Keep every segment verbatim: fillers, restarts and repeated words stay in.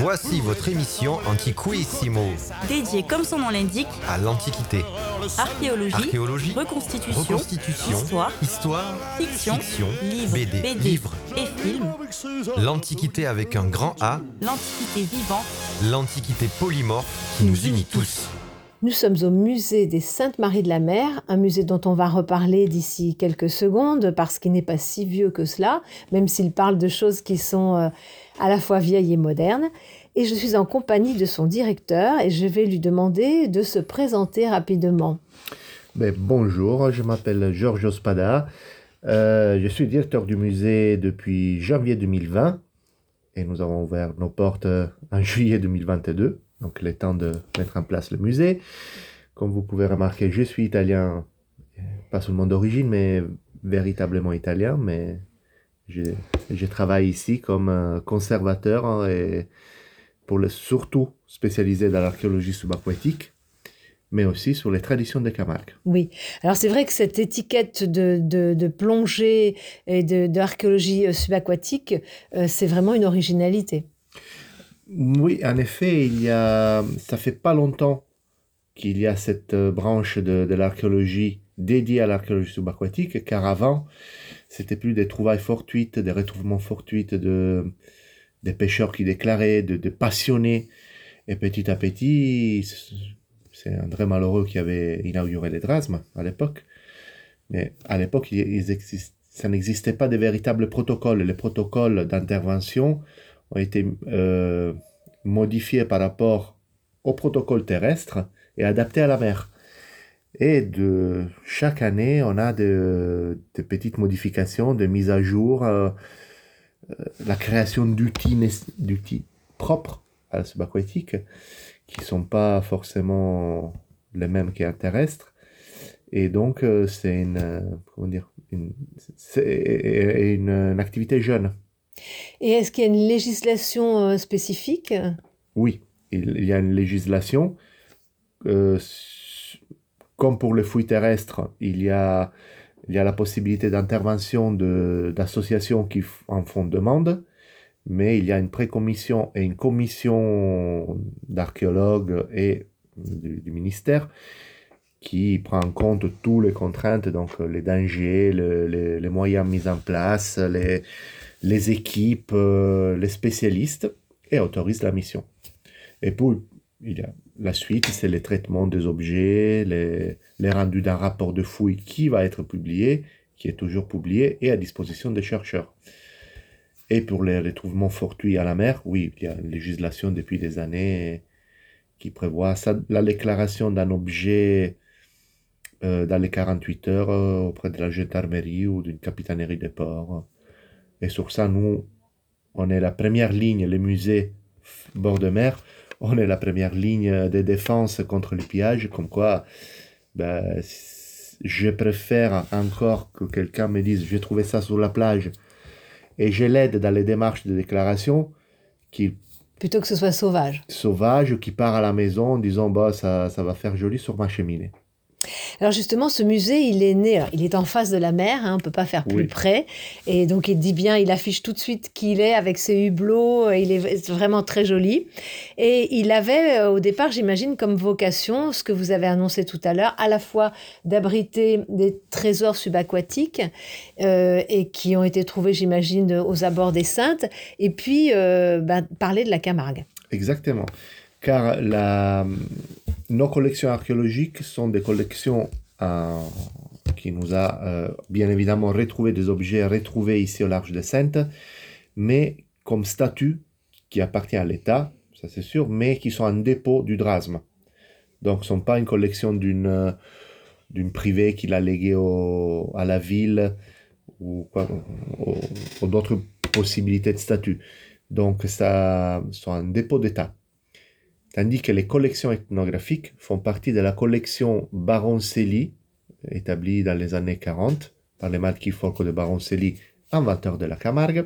Voici votre émission Antiquissimo, dédiée, comme son nom l'indique, à l'Antiquité. Archéologie, Archéologie, reconstitution, reconstitution, histoire, histoire, fiction, fiction, livres, B D, B D livres. et films, L'Antiquité avec un grand A, l'Antiquité vivante, l'Antiquité polymorphe qui nous unit tous. Nous sommes au musée des Saintes-Maries de la Mer, un musée dont on va reparler d'ici quelques secondes parce qu'il n'est pas si vieux que cela, même s'il parle de choses qui sont euh, à la fois vieilles et modernes. Et je suis en compagnie de son directeur et je vais lui demander de se présenter rapidement. Ben, bonjour, je m'appelle Giorgio Spada, euh, je suis directeur du musée depuis janvier deux mille vingt et nous avons ouvert nos portes en juillet deux mille vingt-deux. Donc, il est temps de mettre en place le musée. Comme vous pouvez remarquer, je suis italien, pas seulement d'origine, mais véritablement italien. Mais je, je travaille ici comme conservateur et pour le, surtout spécialisé dans l'archéologie subaquatique, mais aussi sur les traditions de Camargue. Oui, alors c'est vrai que cette étiquette de, de, de plongée et de, d'archéologie subaquatique, euh, c'est vraiment une originalité. Oui, en effet, il y a, ça fait pas longtemps qu'il y a cette branche de, de l'archéologie dédiée à l'archéologie subaquatique, car avant, c'était plus des trouvailles fortuites, des retrouvements fortuites de, des pêcheurs qui déclaraient, de, de passionnés. Et petit à petit, c'est André Malheureux qui avait inauguré les drasmes à l'époque. Mais à l'époque, il, il existe, ça n'existait pas de véritables protocoles. Les protocoles d'intervention ont été euh, modifiés par rapport au protocole terrestre et adaptés à la mer. Et de chaque année, on a de, de petites modifications, de mises à jour, euh, euh, la création d'outils, d'outils propres à la subaquatique, qui ne sont pas forcément les mêmes qu'un terrestre. Et donc, euh, c'est une, comment dire, une, c'est une, une activité jeune. Et est-ce qu'il y a une législation euh, spécifique ? Oui, il y a une législation. Euh, comme pour les fouilles terrestres, il y a, il y a la possibilité d'intervention de, d'associations qui en font demande, mais il y a une précommission et une commission d'archéologues et du, du ministère qui prend en compte toutes les contraintes, donc les dangers, le, les, les moyens mis en place, les les équipes, euh, les spécialistes, et autorise la mission. Et pour il y a la suite, c'est le traitement des objets, les, les rendus d'un rapport de fouille qui va être publié, qui est toujours publié et à disposition des chercheurs. Et pour les retrouvements fortuits à la mer, oui, il y a une législation depuis des années qui prévoit ça, la déclaration d'un objet euh, dans les quarante-huit heures euh, auprès de la gendarmerie ou d'une capitainerie des ports. Et sur ça, nous, on est la première ligne, les musées bord de mer, on est la première ligne de défense contre le pillage, comme quoi ben, je préfère encore que quelqu'un me dise « j'ai trouvé ça sur la plage » et je l'aide dans les démarches de déclaration, qu'il plutôt que ce soit sauvage. Sauvage, qui part à la maison en disant bah, « ça, ça va faire joli sur ma cheminée ». Alors justement, ce musée, il est né, il est en face de la mer, hein, on ne peut pas faire plus oui. près. Et donc, il dit bien, il affiche tout de suite qui il est avec ses hublots, il est vraiment très joli. Et il avait, au départ, j'imagine, comme vocation, ce que vous avez annoncé tout à l'heure, à la fois d'abriter des trésors subaquatiques euh, et qui ont été trouvés, j'imagine, aux abords des Saintes, et puis euh, bah, parler de la Camargue. Exactement. Car la, nos collections archéologiques sont des collections euh, qui nous a euh, bien évidemment retrouvé des objets retrouvés ici au large des Saintes, mais comme statut qui appartient à l'État, ça c'est sûr, mais qui sont en dépôt du drasme. Donc ce ne sont pas une collection d'une, d'une privée qui l'a léguée au, à la ville ou, quoi, ou, ou d'autres possibilités de statut. Donc ça sont en dépôt d'État. Tandis que les collections ethnographiques font partie de la collection Baroncelli, établie dans les années quarante par le marquis Folco de Baroncelli, inventeur de la Camargue,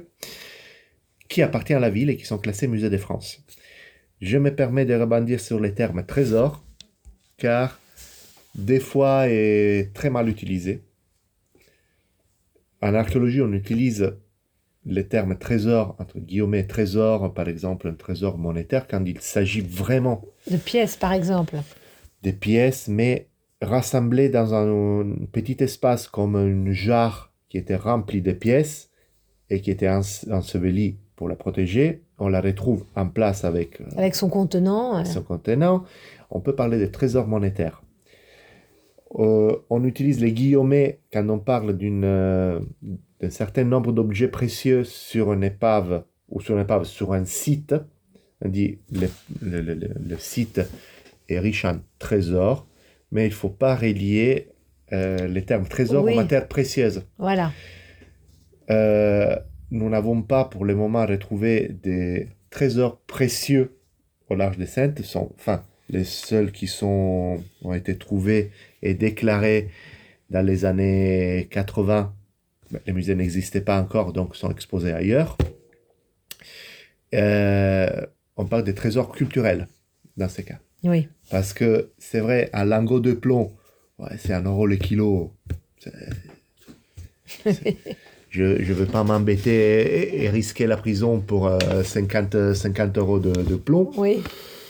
qui appartient à la ville et qui sont classés Musée de France. Je me permets de rebondir sur les termes trésor, car des fois est très mal utilisé. En archéologie, on utilise les termes trésor, entre guillemets, trésor, par exemple, un trésor monétaire, quand il s'agit vraiment De pièces, par exemple. des pièces, mais rassemblées dans un, un petit espace comme une jarre qui était remplie de pièces et qui était ensevelie pour la protéger. On la retrouve en place avec, euh, Avec son contenant. euh, son contenant. On peut parler de trésor monétaire. Euh, on utilise les guillemets quand on parle d'une, euh, d'un certain nombre d'objets précieux sur une épave ou sur une épave sur un site. On dit le, le, le, le- le site est riche en trésors, mais il ne faut pas relier euh, les termes trésor Oui. aux matières précieuses. Voilà. Euh, nous n'avons pas pour le moment retrouvé des trésors précieux au large des Saintes. Sont, enfin, les seuls qui sont, ont été trouvés et déclarés dans les années quatre-vingts, ben, les musées n'existaient pas encore, donc sont exposés ailleurs. Euh, on parle des trésors culturels dans ces cas. Oui. Parce que c'est vrai, un lingot de plomb, ouais, c'est un euro le kilo. C'est- c'est- je ne veux pas m'embêter et, et risquer la prison pour euh, cinquante, cinquante euros de, de plomb. Oui.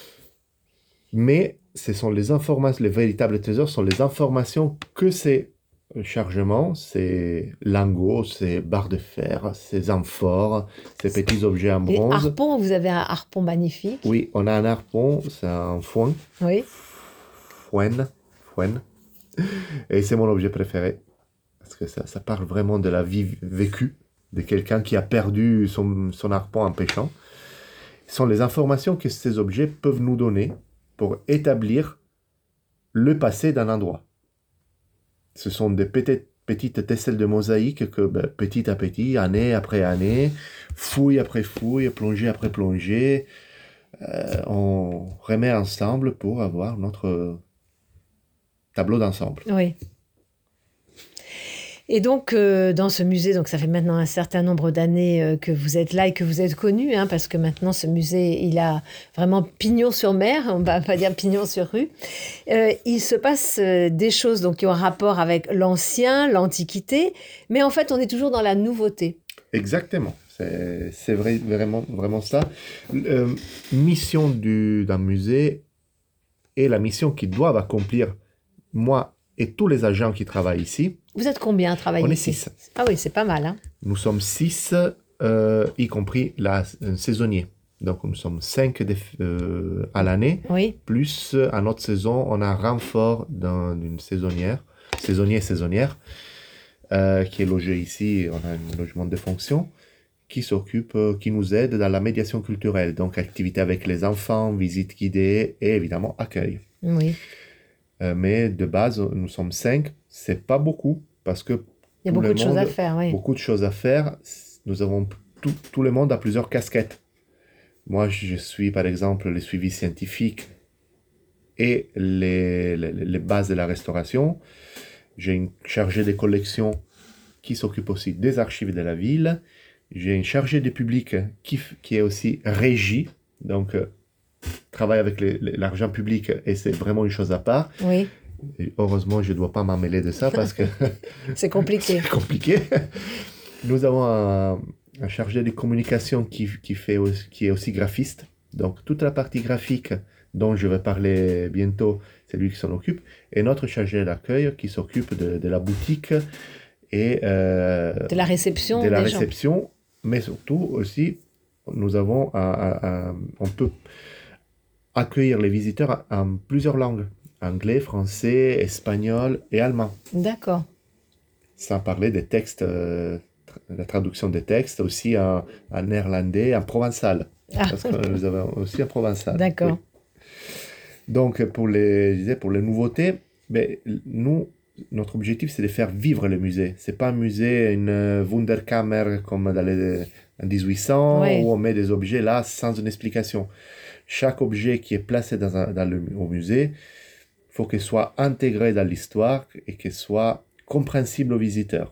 Mais ce sont les informations, les véritables trésors sont les informations que ces chargements, ces lingots, ces barres de fer, ces amphores, ces petits objets en Et bronze. harpon, vous avez un harpon magnifique. Oui, on a un harpon, c'est un foin. Oui. Fouen, fouen. Et c'est mon objet préféré. Parce que ça, ça parle vraiment de la vie vécue de quelqu'un qui a perdu son, son harpon en pêchant. Ce sont les informations que ces objets peuvent nous donner pour établir le passé d'un endroit. Ce sont des petites, petites tesselles de mosaïque que ben, petit à petit, année après année, fouille après fouille, plongée après plongée, euh, on remet ensemble pour avoir notre tableau d'ensemble. Oui. Et donc, euh, dans ce musée, donc ça fait maintenant un certain nombre d'années euh, que vous êtes là et que vous êtes connu, hein, parce que maintenant, ce musée, il a vraiment pignon sur mer, on va pas dire pignon sur rue. Euh, il se passe euh, des choses donc, qui ont un rapport avec l'ancien, l'antiquité, mais en fait, on est toujours dans la nouveauté. Exactement. C'est, c'est vrai, vraiment, vraiment ça. Euh, mission du, d'un musée et la mission qu'ils doivent accomplir, moi et tous les agents qui travaillent ici. Vous êtes combien à travailler On est ici? six. Ah oui, c'est pas mal. Hein. Nous sommes six, euh, y compris la, un saisonnier. Donc nous sommes cinq des- euh, à l'année. Oui, Plus, à notre saison, on a un renfort d'un- d'une saisonnière, saisonnier, saisonnière, euh, qui est logé ici. On a un logement de fonction qui s'occupe, euh, qui nous aide dans la médiation culturelle. Donc, activité avec les enfants, visite guidée et évidemment accueil. oui. Euh, mais de base, nous sommes cinq. C'est pas beaucoup parce que Il y a tout beaucoup le de choses à monde- faire, oui. beaucoup de choses à faire. Nous avons tout, tout le monde a plusieurs casquettes. Moi, je suis par exemple le suivi scientifique et les, les, les bases de la restauration. J'ai une chargée des collections qui s'occupe aussi des archives de la ville. J'ai une chargée des publics qui, f- qui est aussi régie, donc euh, travaille avec les- les- l'argent public et c'est vraiment une chose à part. Oui, Et heureusement, je ne dois pas m'en mêler de ça parce que c'est compliqué. c'est compliqué. Nous avons un, un chargé de communication qui, qui, fait aussi- qui est aussi graphiste. Donc, toute la partie graphique dont je vais parler bientôt, c'est lui qui s'en occupe. Et notre chargé d'accueil qui s'occupe de, de la boutique et euh, De la réception de la des gens. réception. Mais surtout aussi, nous avons un- un- un- on peut accueillir les visiteurs en plusieurs langues. Anglais, français, espagnol et allemand. D'accord. Sans parler des textes, euh, tra- la traduction des textes aussi en, en néerlandais, en provençal. Ah. Parce que nous avons aussi en provençal. D'accord. Oui. Donc, pour les, je disais, pour les nouveautés, ben, nous, notre objectif, c'est de faire vivre le musée. Ce n'est pas un musée, une euh, Wunderkammer comme dans les en dix-huit cents, Oui. où on met des objets là sans une explication. Chaque objet qui est placé dans, un, dans le, au musée, il faut qu'il soit intégré dans l'histoire et qu'il soit compréhensible aux visiteurs.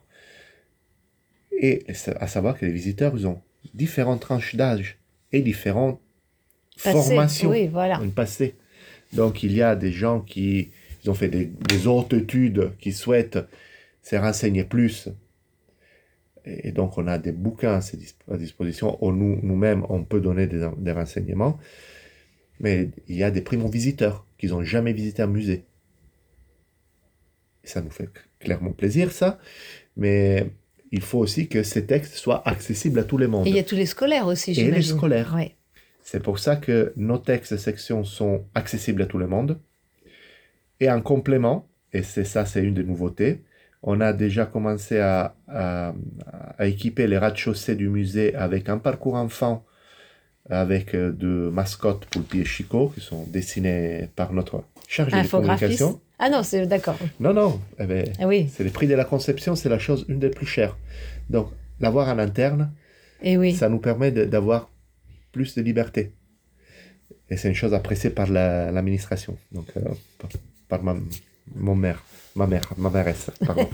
Et à savoir que les visiteurs, ils ont différentes tranches d'âge et différentes Passé, formations. oui, voilà. Un passé. Donc, il y a des gens qui ils ont fait des, des hautes études, qui souhaitent se renseigner plus et donc on a des bouquins à disposition, où nous, nous-mêmes, on peut donner des, des renseignements, mais il y a des primo-visiteurs qui n'ont jamais visité un musée. Et ça nous fait clairement plaisir, ça, mais il faut aussi que ces textes soient accessibles à tout le monde. Et il y a tous les scolaires aussi, Et j'imagine. les scolaires. Ouais. C'est pour ça que nos textes sections sont accessibles à tout le monde. Et en complément, et c'est ça, c'est une des nouveautés, on a déjà commencé à, à, à équiper les rez-de-chaussée du musée avec un parcours enfant, avec deux mascottes Poulpi et Chico, qui sont dessinées par notre chargé de Infographiste. communication. Ah non, c'est d'accord. Non, non, eh ben, Ah oui, c'est le prix de la conception, c'est la chose une des plus chères. Donc, l'avoir en interne, et oui. ça nous permet de- d'avoir plus de liberté. Et c'est une chose appréciée par la- l'administration, donc euh, par, par ma, mon mère, ma mère, ma mairesse, pardon.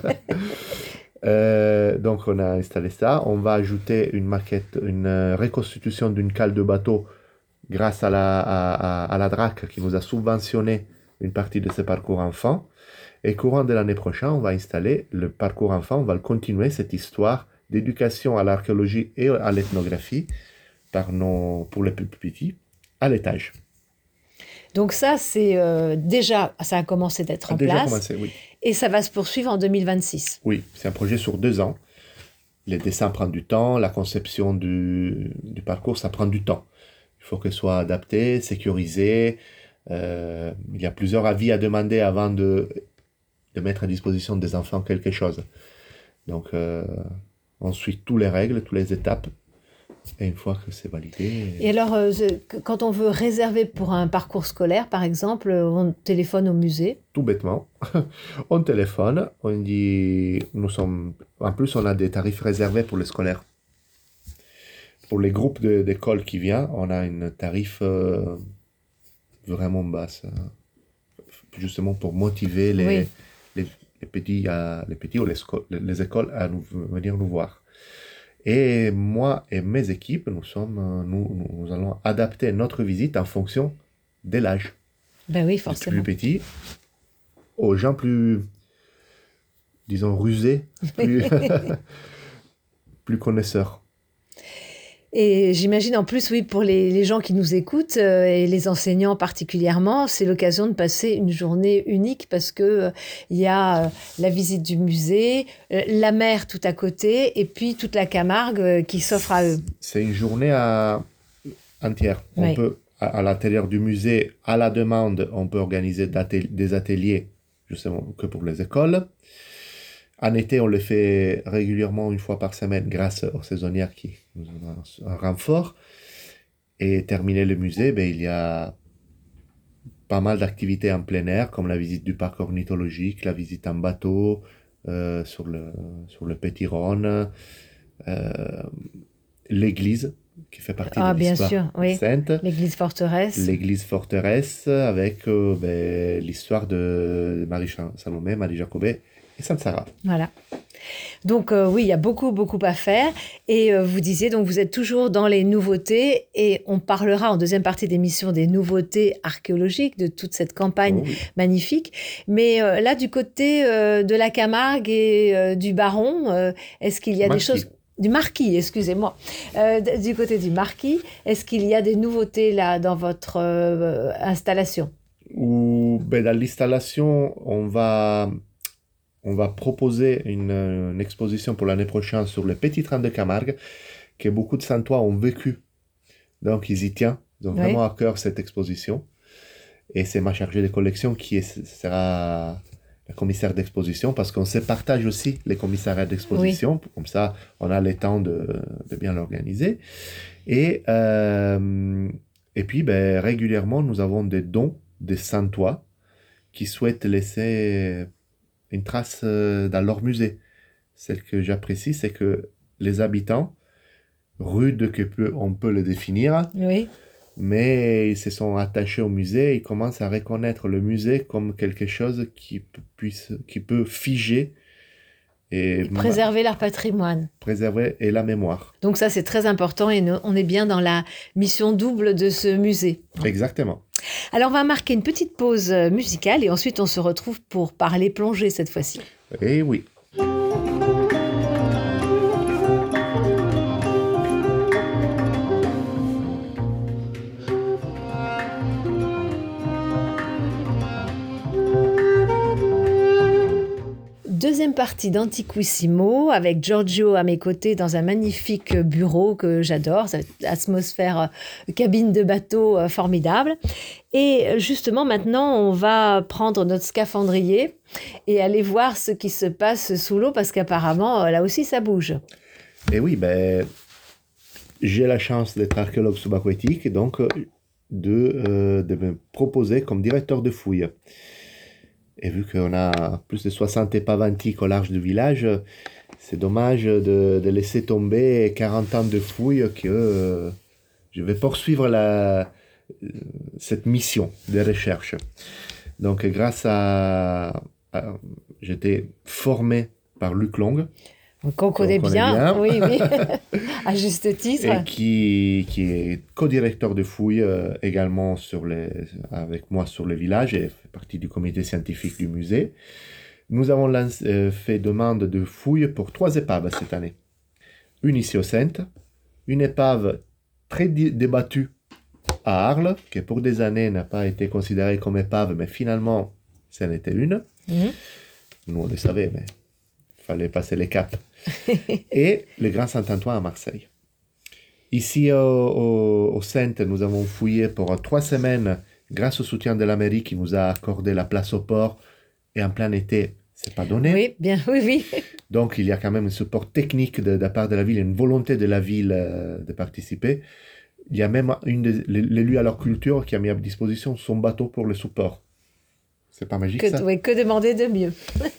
Euh, donc on a installé ça. On va ajouter une maquette, une euh, reconstitution d'une cale de bateau grâce à la, à, à- à la D R A C qui nous a subventionné une partie de ce parcours enfant. Et courant de l'année prochaine, on va installer le parcours enfant, on va le continuer, cette histoire d'éducation à l'archéologie et à l'ethnographie par nos, pour les plus petits, à l'étage. Donc ça, c'est euh, déjà, ça a commencé d'être en A déjà place. commencé, oui. Et ça va se poursuivre en deux mille vingt-six. Oui, c'est un projet sur deux ans. Les dessins prennent du temps, la conception du, du parcours, ça prend du temps. Il faut que ce soit adapté, sécurisé. Euh, il y a plusieurs avis à demander avant de, de mettre à disposition des enfants quelque chose. Donc, euh, on suit toutes les règles, toutes les étapes. Et une fois que c'est validé... Et alors, euh, c'est- quand on veut réserver pour un parcours scolaire, par exemple, on téléphone au musée. Tout bêtement, on téléphone, on dit, nous sommes, en plus on a des tarifs réservés pour les scolaires. Pour les groupes de- d'écoles qui viennent, on a un tarif euh, vraiment basse, euh, justement pour motiver les, Oui. les, les petits, à, les petits ou les, sco- les- les écoles à nous, venir nous voir. Et moi et mes équipes, nous, sommes, euh, nous, nous allons adapter notre visite en fonction de l'âge. Ben oui, Les forcément. plus petits aux gens plus, disons, rusés, plus, plus connaisseurs. Et j'imagine en plus, oui, pour les, les gens qui nous écoutent, euh, et les enseignants particulièrement, c'est l'occasion de passer une journée unique parce que euh, il y a euh, la visite du musée, euh, la mer tout à côté, et puis toute la Camargue euh, qui s'offre à eux. C'est une journée à, entière. On Oui. peut, à, à l'intérieur du musée, à la demande, on peut organiser d'atel- des ateliers, justement, que pour les écoles. En été, on le fait régulièrement une fois par semaine grâce aux saisonnières qui nous donnent un, un renfort. Et terminer le musée, ben, il y a pas mal d'activités en plein air, comme la visite du parc ornithologique, la visite en bateau euh, sur, le, sur le Petit Rhône, euh, l'église qui fait partie Ah, de bien l'histoire sûr, oui. sainte, L'église forteresse. l'église forteresse avec euh, ben, l'histoire de Marie Salomé, Marie Jacobet et Sainte Sarah. Voilà. Donc euh, oui, il y a beaucoup, beaucoup à faire. Et euh, vous disiez, donc vous êtes toujours dans les nouveautés et on parlera en deuxième partie d'émission des nouveautés archéologiques, de toute cette campagne Oh oui. magnifique. Mais euh, là, du côté euh, de la Camargue et euh, du Baron, euh, est-ce qu'il y a Marquis. des choses... Du Marquis, excusez-moi. Euh, d- du côté du Marquis, est-ce qu'il y a des nouveautés là dans votre euh, installation? Ou ben, dans l'installation, on va, on va proposer une, une exposition pour l'année prochaine sur le petit train de Camargue que beaucoup de Santois ont vécu. Donc, ils y tiennent. Ils ont Oui. vraiment à cœur cette exposition. Et c'est ma chargée de collection qui est- sera la commissaire d'exposition parce qu'on se partage aussi les commissariats d'exposition. Comme ça, on a le temps de, de bien l'organiser. Et, euh, et puis, ben, régulièrement, nous avons des dons des Santois qui souhaitent laisser une trace euh, dans leur musée. Celle que j'apprécie, c'est que les habitants, rudes que peut, on peut le définir, Oui. mais ils se sont attachés au musée, ils commencent à reconnaître le musée comme quelque chose qui, p- puisse, qui peut figer et ma- Préserver leur patrimoine. préserver et la mémoire. Donc ça, c'est très important et nous- on est bien dans la mission double de ce musée. Exactement. Alors, on va marquer une petite pause euh, musicale et ensuite on se retrouve pour parler plongée cette fois-ci. Et oui. deuxième partie d'Antiquissimo avec Giorgio à mes côtés dans un magnifique bureau que j'adore, cette atmosphère euh, cabine de bateau euh, formidable. Et justement, maintenant, on va prendre notre scaphandrier et aller voir ce qui se passe sous l'eau parce qu'apparemment, euh, là aussi, ça bouge. Et oui, ben, j'ai la chance d'être archéologue subaquatique et donc euh, de, euh, de me proposer comme directeur de fouilles. Et vu qu'on a plus de soixante épaves antiques au large du village, c'est dommage de, de laisser tomber quarante ans de fouilles que euh, je vais poursuivre la, cette mission de recherche. Donc, grâce à... à j'étais formé par Luc Long, Qu'on connaît qu'on bien, connaît bien. oui, oui, à juste titre. et qui, qui est co-directeur de fouilles euh, également sur les, avec moi sur le village et fait partie du comité scientifique du musée. Nous avons lancé, euh, fait demande de fouilles pour trois épaves cette année. Une ici au Centre, une épave très di- débattue à Arles, qui pour des années n'a pas été considérée comme épave, mais finalement, c'en était une. Mhm. Nous, on le savait, mais il fallait passer les caps. Et le Grand Saint-Antoine à Marseille. Ici au, au, au Centre, nous avons fouillé pour trois semaines grâce au soutien de la mairie qui nous a accordé la place au port. Et en plein été, c'est pas donné. Oui, bien, oui, oui. Donc il y a quand même un support technique de, de la part de la ville, une volonté de la ville euh, de participer. Il y a même une de, l'élu à leur culture qui a mis à disposition son bateau pour le support. C'est pas magique, Que, ça? oui, que demander de mieux?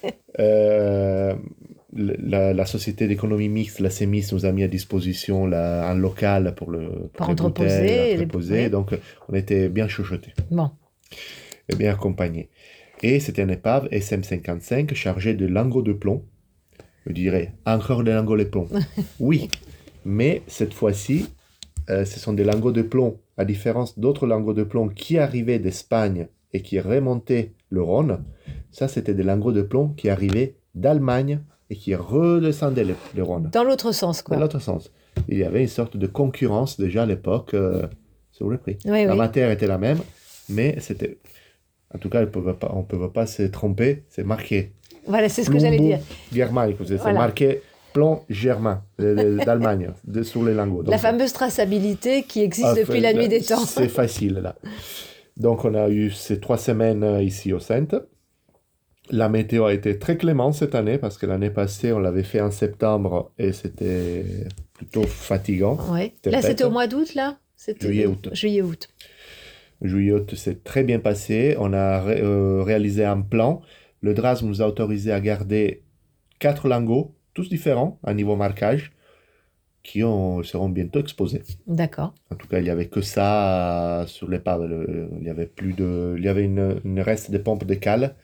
Euh, la, la société d'économie mixte, la C E M I S, nous a mis à disposition la, un local pour le Pour les entreposer, bouteilles, les- entreposer. oui. Donc on était bien chuchotés Bon, et bien accompagnés. Et c'était une épave S M cinquante-cinq chargée de lingots de plomb. Je dirais, encore des lingots de plomb. Oui, mais cette fois-ci, euh, ce sont des lingots de plomb, à différence d'autres lingots de plomb qui arrivaient d'Espagne et qui remontaient le Rhône. Ça, c'était des lingots de plomb qui arrivaient d'Allemagne et qui redescendaient le, le Rhône. dans l'autre sens, quoi. Dans l'autre sens. Il y avait une sorte de concurrence déjà à l'époque euh, sur le prix. Oui, La oui. matière était la même, mais c'était... En tout cas, on ne peut pas, on peut pas se tromper, c'est marqué. Voilà, c'est ce que j'allais dire. Germanique, c'est Voilà. marqué plomb germain de- de- d'Allemagne de- sur les lingots. La Donc, fameuse traçabilité qui existe ah, depuis la nuit des temps. C'est facile là. Donc on a eu ces trois semaines euh, ici au Centre. La météo a été très clémente cette année parce que l'année passée on l'avait fait en septembre et c'était plutôt fatigant. Ouais. Tempête. Là, c'était au mois d'août, là? C'était Juillet-août. Juillet-août. Juillet s'est très bien passé. On a ré- euh, réalisé un plan. Le D R A S nous a autorisé à garder quatre lingots, tous différents à niveau marquage, qui ont- seront bientôt exposés. D'accord. En tout cas, il n'y avait que ça euh, sur l'épave. Le- Il y avait plus de, il y avait une, une reste de pompe de cale,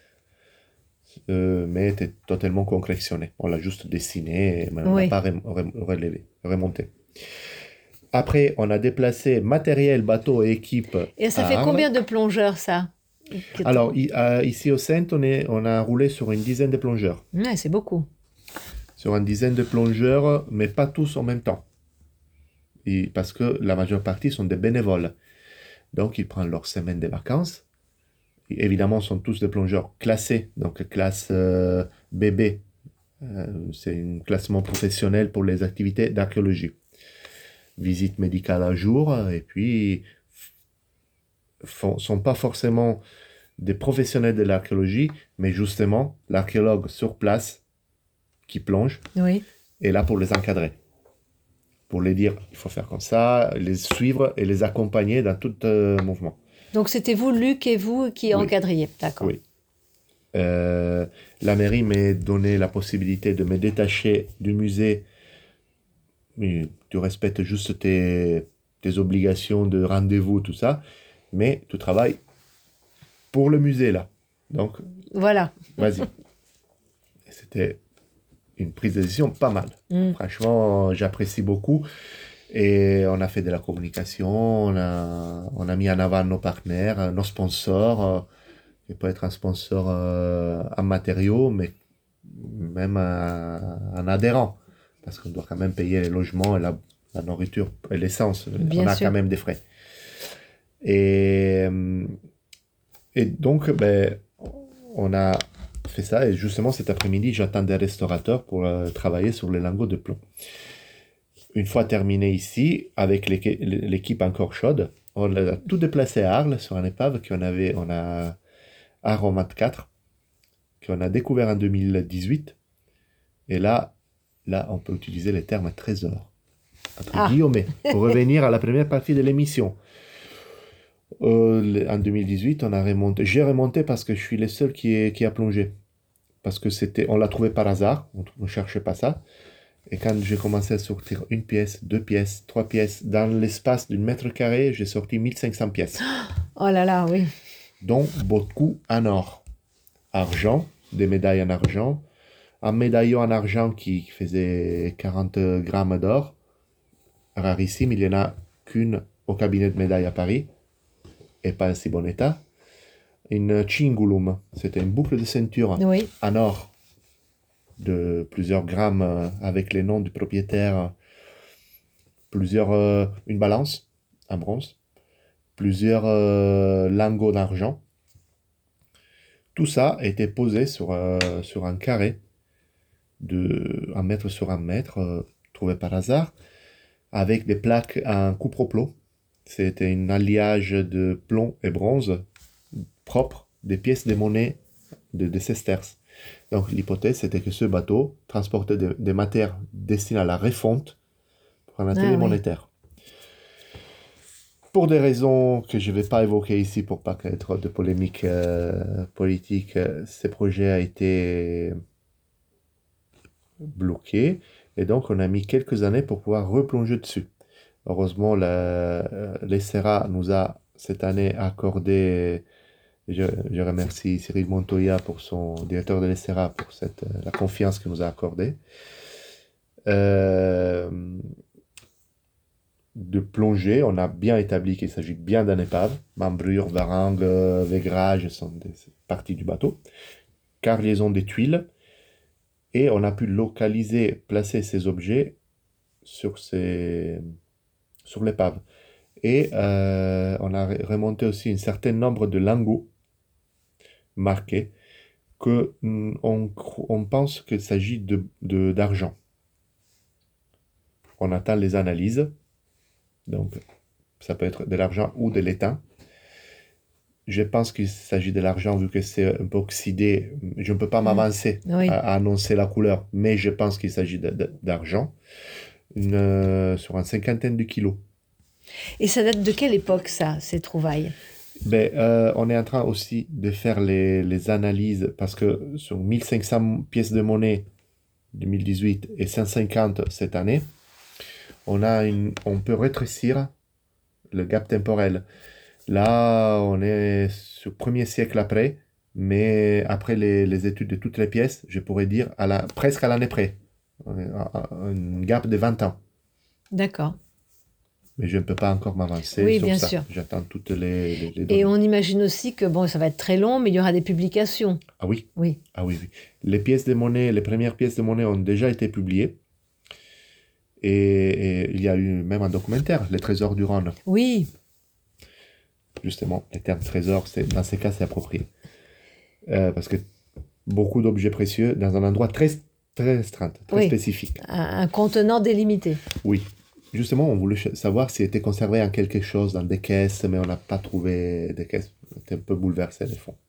euh, mais était totalement concrétionné. On l'a juste dessiné, mais on Oui. n'a pas rem- rem- relevé, remonté. Après, on a déplacé matériel, bateau et équipe. Et ça à fait Arles. combien de plongeurs, ça? Alors, i- euh, ici au Centre, on, est, on a roulé sur une dizaine de plongeurs. Ouais, c'est beaucoup. Sur une dizaine de plongeurs, mais pas tous en même temps. Et parce que la majeure partie sont des bénévoles. Donc, ils prennent leur semaine de vacances. Et évidemment, ce sont tous des plongeurs classés, donc classe euh, B B. Euh, c'est un classement professionnel pour les activités d'archéologie. Visite médicale à jour, et puis ne sont pas forcément des professionnels de l'archéologie, mais justement, l'archéologue sur place qui plonge Oui. est là pour les encadrer. Pour les dire, il faut faire comme ça, les suivre et les accompagner dans tout euh, mouvement. Donc, c'était vous, Luc, et vous qui Oui. encadriez. D'accord. Oui. Euh, la mairie m'a donné la possibilité de me détacher du musée. Mais tu respectes juste tes, tes obligations de rendez-vous, tout ça, mais tu travailles pour le musée, là. Donc, Voilà. vas-y. Et c'était une prise de décision pas mal. Mm. Franchement, j'apprécie beaucoup. Et on a fait de la communication, on a, on a mis en avant nos partenaires, nos sponsors. Euh, qui peut être un sponsor euh, en matériaux, mais même un, un adhérent. Parce qu'on doit quand même payer les logements et la, la nourriture et l'essence. Bien on a sûr. quand même des frais. Et, et donc, ben, on a fait ça. Et justement, cet après-midi, j'attends des restaurateurs pour euh, travailler sur les lingots de plomb. Une fois terminé ici, avec l'équi- l'équipe encore chaude, on a tout déplacé à Arles sur un épave qu'on avait, on a Aromat quatre, qu'on a découvert en deux mille dix-huit. Et là, là, on peut utiliser le terme trésor, entre Ah. guillemets, pour revenir à la première partie de l'émission. Euh, le- en deux mille dix-huit, on a remonté. J'ai remonté parce que je suis le seul qui, est, qui a plongé. Parce que c'était, on l'a trouvé par hasard, on ne cherchait pas ça. Et quand j'ai commencé à sortir une pièce, deux pièces, trois pièces, dans l'espace d'un mètre carré, j'ai sorti mille cinq cents pièces, Oh là là, oui. dont beaucoup en or. Argent, des médailles en argent, un médaillon en argent qui faisait quarante grammes d'or, rarissime, il n'y en a qu'une au cabinet de médailles à Paris, et pas en si bon état. Une cingulum, c'était une boucle de ceinture Oui. en or de plusieurs grammes euh, avec les noms du propriétaire, plusieurs, euh, une balance en bronze, plusieurs euh, lingots d'argent. Tout ça a été posé sur, euh, sur un carré de un mètre sur un mètre, euh, trouvé par hasard, avec des plaques en cupro-plomb. C'était un alliage de plomb et bronze propre, des pièces de monnaie de, de sesterces. Donc l'hypothèse, c'était que ce bateau transportait des, des matières destinées à la refonte pour un atelier Ah oui. monétaire. Pour des raisons que je ne vais pas évoquer ici pour pas qu'il y ait trop de polémiques euh, politiques, euh, ce projet a été bloqué et donc on a mis quelques années pour pouvoir replonger dessus. Heureusement, la, euh, l'ESSERA nous a cette année accordé. Je, je remercie Cyril Montoya, pour son directeur de l'ESSERA, pour cette, euh, la confiance qu'il nous a accordée. Euh, de plongée, on a bien établi qu'il s'agit bien d'un épave. Membrure, varangue, euh, vaigrage sont des parties du bateau. Carliaison des tuiles. Et on a pu localiser, placer ces objets sur, ces, sur l'épave. Et euh, on a remonté aussi un certain nombre de lingots marqués que mm, on, cro- on pense qu'il s'agit de, de- d'argent. On attend les analyses. Donc, ça peut être de l'argent ou de l'étain. Je pense qu'il s'agit de l'argent vu que c'est un peu oxydé. Je ne peux pas Mm. m'avancer Oui. à, à annoncer la couleur, mais je pense qu'il s'agit de- de- d'argent. Une, euh, sur une cinquantaine de kilos. Et ça date de quelle époque, ça, ces trouvailles? Ben, euh, on est en train aussi de faire les, les analyses parce que sur mille cinq cents pièces de monnaie deux mille dix-huit et cent cinquante cette année, on, a une, on peut rétrécir le gap temporel. Là, on est sur premier siècle après, mais après les, les études de toutes les pièces, je pourrais dire à la, presque à l'année près. On est à- à un gap de vingt ans. D'accord. Mais je ne peux pas encore m'avancer Oui, sur bien ça. sûr. J'attends toutes les, les, les données. Et on imagine aussi que, bon, ça va être très long, mais il y aura des publications. Ah oui, Oui. ah oui, oui. Les pièces de monnaie, les premières pièces de monnaie ont déjà été publiées. Et, et il y a eu même un documentaire, Les Trésors du Rhône. Oui. Justement, le terme trésor, c'est, dans ces cas, c'est approprié. Euh, parce que beaucoup d'objets précieux dans un endroit très, très restreint, très Oui. spécifique. Un, un contenant délimité. Oui. Justement, on voulait ch- savoir s'il était conservé en quelque chose, dans des caisses, mais on n'a pas trouvé des caisses. On était un peu bouleversé, les fonds.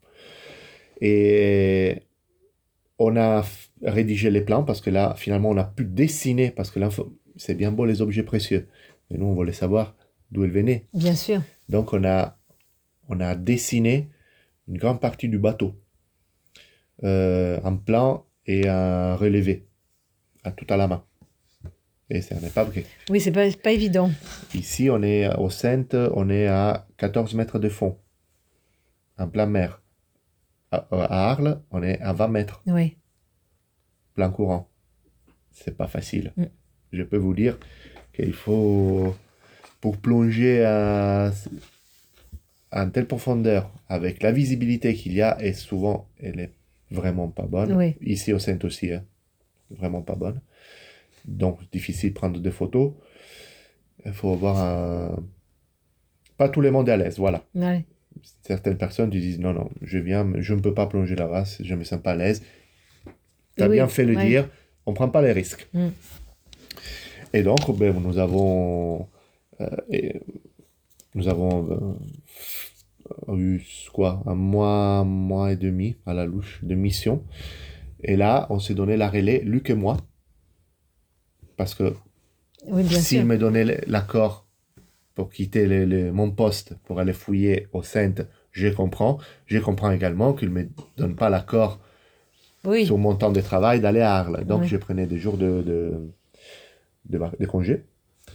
Et on a f- rédigé les plans parce que là, finalement, on a pu dessiner, parce que l'info, c'est bien beau les objets précieux. Mais nous, on voulait savoir d'où ils venaient. Bien sûr. Donc, on a, on a dessiné une grande partie du bateau euh, en plan et en relevé, à tout à la main. Et c'est un épave qui- Oui, c'est pas, pas évident. Ici, on est au Sainte, on est à quatorze mètres de fond, en plein mer. À, à Arles, on est à vingt mètres, Oui. plein courant. C'est pas facile. Mm. Je peux vous dire qu'il faut, pour plonger à, à une telle profondeur, avec la visibilité qu'il y a, et souvent, elle est vraiment pas bonne. Oui. Ici au Sainte aussi, hein, vraiment pas bonne. Donc, difficile de prendre des photos. Il faut avoir un... Pas tout le monde est à l'aise, voilà. Ouais. certaines personnes qui disent non, non, je viens, mais je ne peux pas plonger là-bas, je ne me sens pas à l'aise. Tu as Oui, bien fait le ouais. dire, on ne prend pas les risques. Mm. Et donc, ben, nous avons, euh, et nous avons euh, eu quoi, un mois, un mois et demi à la louche de mission. Et là, on s'est donné la relais, Luc et moi, parce que Oui, bien s'il sûr. me donnait l'accord pour quitter le- le- mon poste pour aller fouiller au Saintes, je comprends. Je comprends également qu'il ne me donne pas l'accord Oui, sur mon temps de travail d'aller à Arles. Donc, Oui. je prenais des jours de, de, de, va- de congé.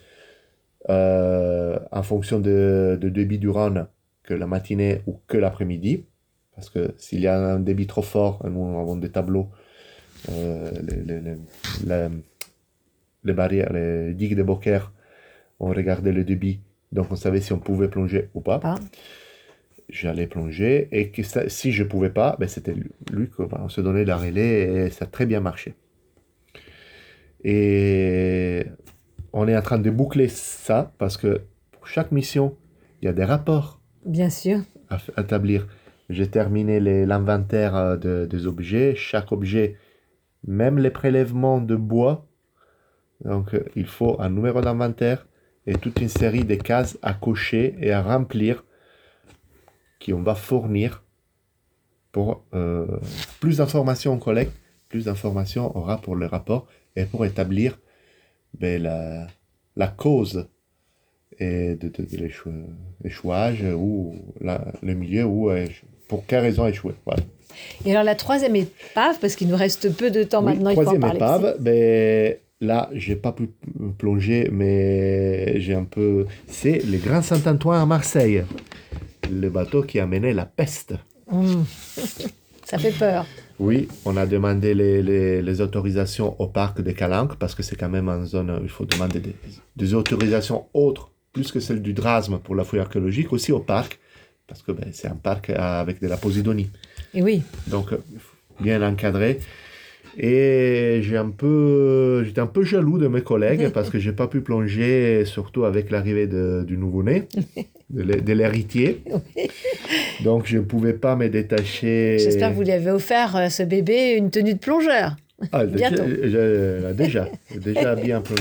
Euh, en fonction de, de débit du Rhône, que la matinée ou que l'après-midi. Parce que s'il y a un débit trop fort, nous avons des tableaux, euh, les, les, les, les, les barrières, les digues de Beaucaire, on regardait le débit, donc on savait si on pouvait plonger ou pas. pas. J'allais plonger, et que ça- si je ne pouvais pas, ben c'était lui qu'on se donnait la relais, et ça a très bien marché. Et on est en train de boucler ça, parce que pour chaque mission, il y a des rapports Bien sûr. à f- à établir. J'ai terminé les- l'inventaire euh, de- des objets. Chaque objet, même les prélèvements de bois, donc euh, il faut un numéro d'inventaire et toute une série de cases à cocher et à remplir qu'on va fournir pour euh, plus d'informations on collecte, plus d'informations on aura pour le rapport et pour établir ben, la, la cause et de, de, de l'échou- l'échouage ou la- le milieu où euh, pour quelle raison échouer. Voilà. Et alors la troisième épave, parce qu'il nous reste peu de temps Oui, maintenant, il faut en troisième parler. épave, ben, là, j'ai pas pu plonger, mais j'ai un peu... C'est le Grand Saint-Antoine à Marseille, le bateau qui a mené la peste. Hum. Ça fait peur. Oui, on a demandé les, les, les autorisations au parc de Calanques, parce que c'est quand même en zone, il faut demander des, des autorisations autres, plus que celles du Drasme pour la fouille archéologique, aussi au parc, parce que ben, c'est un parc avec de la posidonie. Et oui, Donc, euh, bien encadré. Et j'ai un peu, j'étais un peu jaloux de mes collègues parce que j'ai pas pu plonger, surtout avec l'arrivée de- du nouveau-né, de l'hé- de l'héritier. Donc, je ne pouvais pas me détacher. j'espère que vous lui avez offert euh, ce bébé une tenue de plongeur. Ah, bientôt. déjà, je- déjà, déjà bien plongé.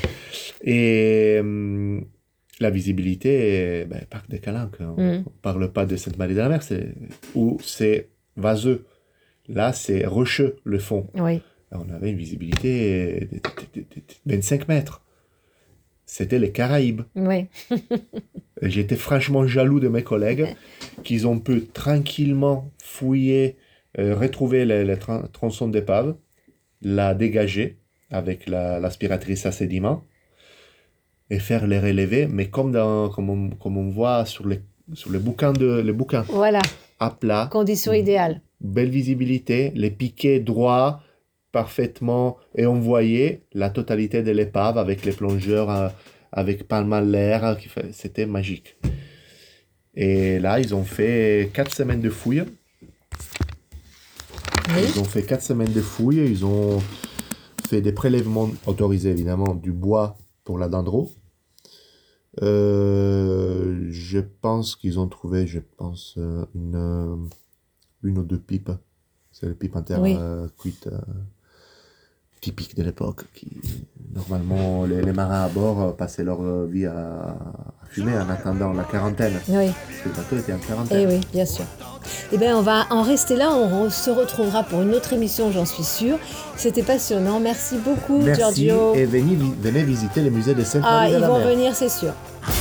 Et hum, la visibilité, ben, parc des Calanques. On ne Mm. parle pas de Sainte-Marie-de-la-Mer, c'est, où c'est vaseux. Là, c'est rocheux, le fond. Oui, On avait une visibilité de, de- de- de vingt-cinq mètres. C'était les Caraïbes. oui. Et j'étais franchement jaloux de mes collègues qu'ils ont pu tranquillement fouiller, euh, retrouver les, les tron- tronçons d'épave, la dégager avec la- l'aspiratrice à sédiments et faire les relever, mais comme, dans, comme, on, comme on voit sur les, sur les bouquins, de, les bouquins Voilà, à plat. condition idéale. Belle visibilité, les piquets droits, parfaitement, et on voyait la totalité de l'épave avec les plongeurs, euh, avec pas mal l'air, euh, qui fait- c'était magique. Et là, ils ont fait quatre semaines de fouilles. Oui. Ils ont fait quatre semaines de fouilles, ils ont fait des prélèvements autorisés, évidemment, du bois pour la dendro. Euh, je pense qu'ils ont trouvé, je pense, euh, une, euh, une ou deux pipes. C'est les pipes en terre Oui. euh, cuite euh, typique de l'époque. Qui, normalement, les, les marins à bord euh, passaient leur euh, vie à, à fumer en attendant la quarantaine. Oui, Parce que le bateau était en et quarantaine. oui, bien sûr. Eh bien, on va en rester là. On re- se retrouvera pour une autre émission, j'en suis sûre. C'était passionnant. Merci beaucoup, Merci Giorgio. et venez, vi- venez visiter le musée de Ah, Sainte-Marie de ils la vont Mer. venir, c'est sûr.